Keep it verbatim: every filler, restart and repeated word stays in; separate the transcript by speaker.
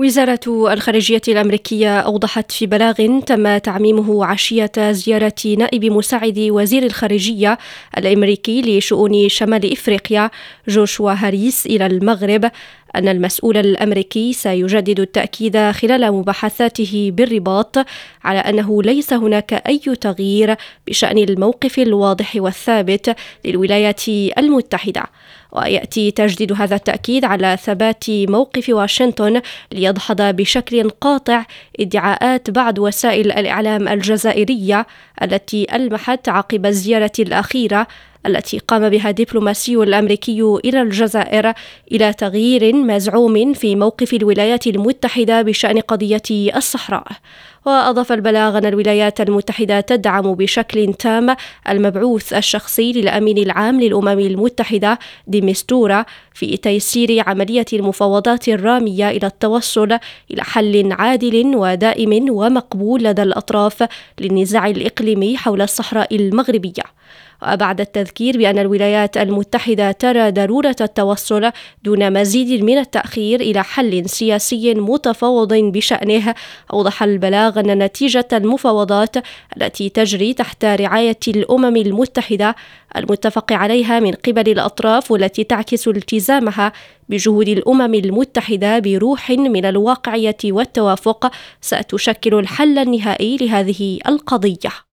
Speaker 1: وزارة الخارجية الأمريكية أوضحت في بلاغ تم تعميمه عشية زيارة نائب مساعد وزير الخارجية الأمريكي لشؤون شمال إفريقيا جوشوا هاريس إلى المغرب أن المسؤول الأمريكي سيجدد التأكيد خلال مباحثاته بالرباط على أنه ليس هناك أي تغيير بشأن الموقف الواضح والثابت للولايات المتحدة. ويأتي تجديد هذا التأكيد على ثبات موقف واشنطن ليدحض بشكل قاطع ادعاءات بعض وسائل الإعلام الجزائرية التي ألمحت عقب الزيارة الأخيرة التي قام بها الدبلوماسي الأمريكي إلى الجزائر إلى تغيير مزعوم في موقف الولايات المتحدة بشأن قضية الصحراء. وأضاف البلاغ أن الولايات المتحدة تدعم بشكل تام المبعوث الشخصي للأمين العام للأمم المتحدة دي مستورة في تيسير عملية المفاوضات الرامية إلى التوصل إلى حل عادل ودائم ومقبول لدى الأطراف للنزاع الإقليمي حول الصحراء المغربية. وبعد التذكير بأن الولايات المتحدة ترى ضرورة التوصل دون مزيد من التأخير إلى حل سياسي متفاوض بشأنه، أوضح البلاغ أن نتيجة المفاوضات التي تجري تحت رعاية الأمم المتحدة المتفق عليها من قبل الأطراف والتي تعكس التزامها بجهود الأمم المتحدة بروح من الواقعية والتوافق ستشكل الحل النهائي لهذه القضية.